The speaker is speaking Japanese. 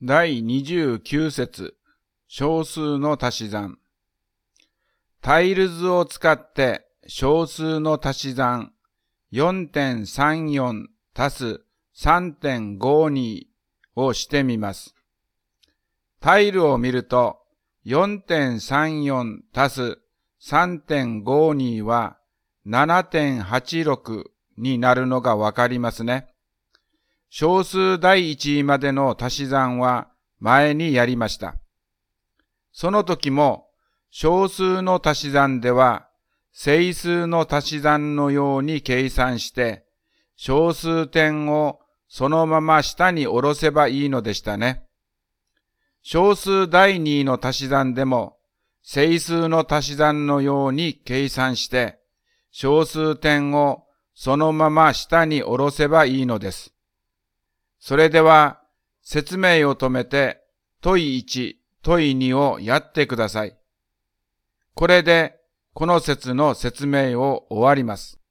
第29節、小数の足し算。タイルズを使って小数の足し算 4.34 足す 3.52 をしてみます。タイルを見ると 4.34 足す 3.52 は 7.86 になるのがわかりますね。小数第一位までの足し算は前にやりました。その時も小数の足し算では整数の足し算のように計算して小数点をそのまま下に下ろせばいいのでしたね。小数第二位の足し算でも整数の足し算のように計算して小数点をそのまま下に下ろせばいいのです。それでは説明を止めて問1、問2をやってください。これでこの節の説明を終わります。